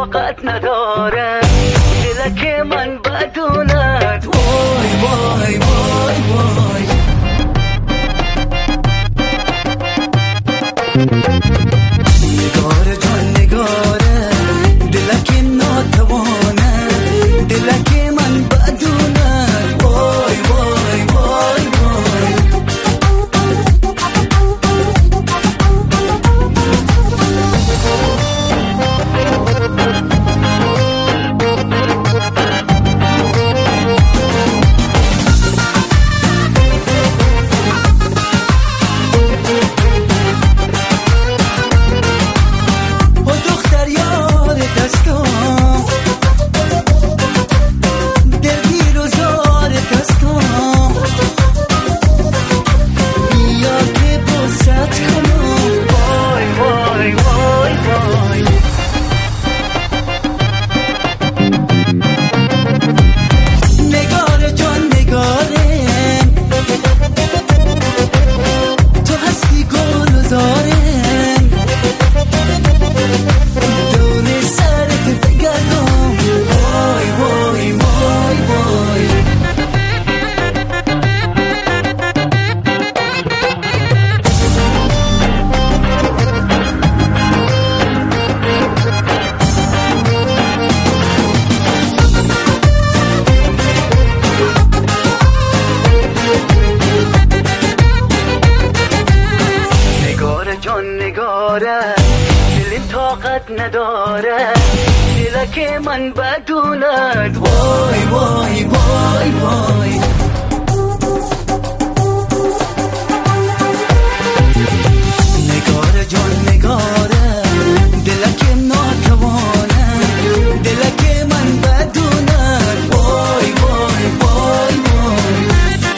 طاقت نداره، دلک من بدونت وای وای وای وای. نگاره جان نگاره، دلک ناتوانه، دلک من بدونت وای وای وای وای. نگاره دلم طاقت نداره، دلک من بدونت وای وای وای وای. نگاره جان نگاره، دلک ناتوانه، دلک من بدونت وای وای وای وای.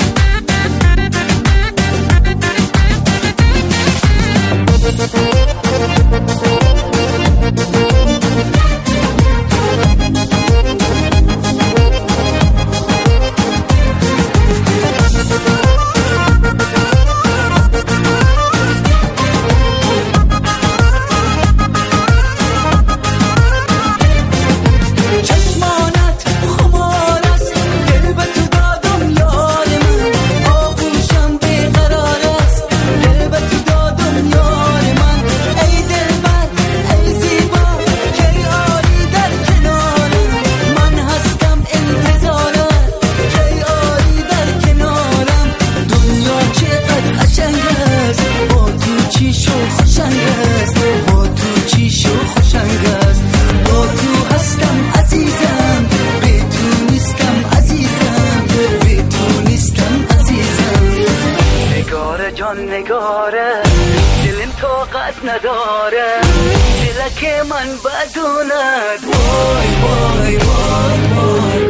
نگاره دلم طاقت نداره، دلک من بدونت وای وای وای وای.